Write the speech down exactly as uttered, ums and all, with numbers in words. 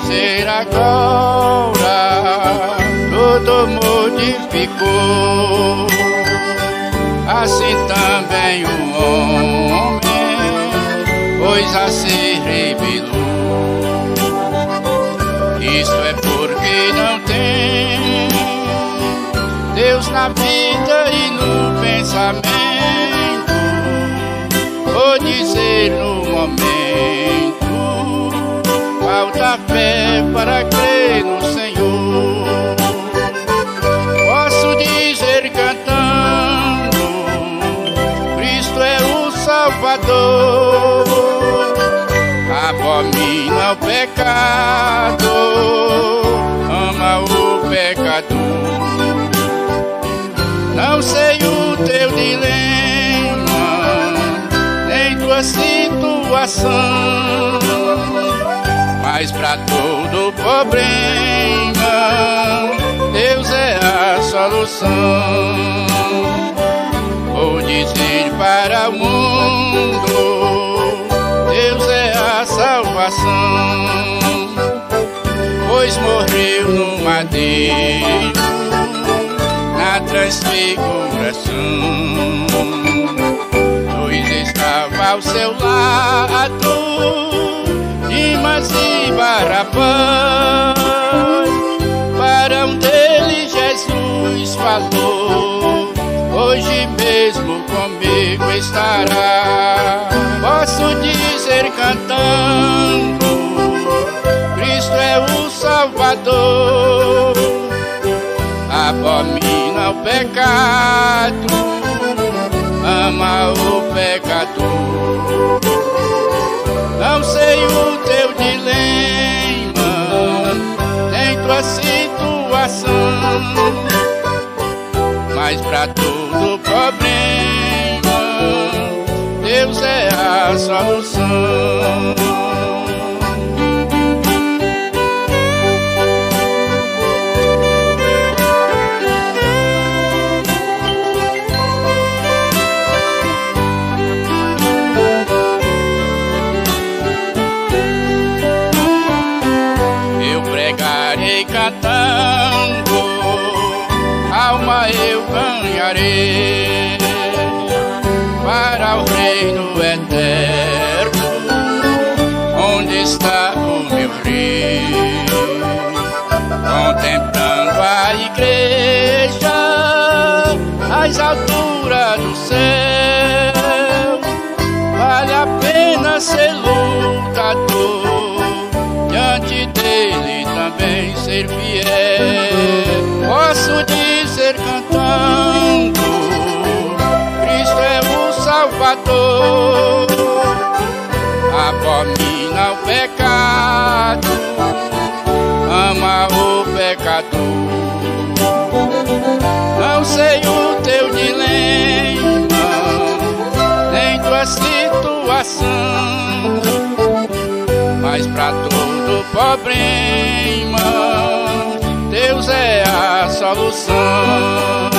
dizer agora, tudo modificou. Assim também o homem, pois a se revelou. Isso é porque não tem Deus na vida e no pensamento, vou dizer no momento, falta fé para crer no Senhor. Posso dizer cantando, Cristo é o Salvador, abomina o pecado, ama o pecador. Não sei o teu dilema, nem tua situação, mas pra todo problema Deus é a solução. Vou dizer para o mundo, Deus é a salvação, pois morreu no madeiro na transfiguração. Dois estavam ao seu lado, Dimas e Barrabás. Para um deles Jesus falou, hoje mesmo comigo estará. Posso dizer cantando, Cristo é o Salvador, abomina o pecado, ama o pecador. Não sei o teu dilema, nem tua situação, mas pra todo problema Deus é a solução. Cantando, alma eu ganharei para o reino eterno, onde está o meu rei. Contemplando a igreja às alturas do céu, vale a pena ser lutador, diante dele também ser fiel. Posso dizer cantando, Cristo é o Salvador, abomina o pecado, ama o pecador. Não sei o teu dilema, nem tua situação, mas pra todo problema Deus é a solução.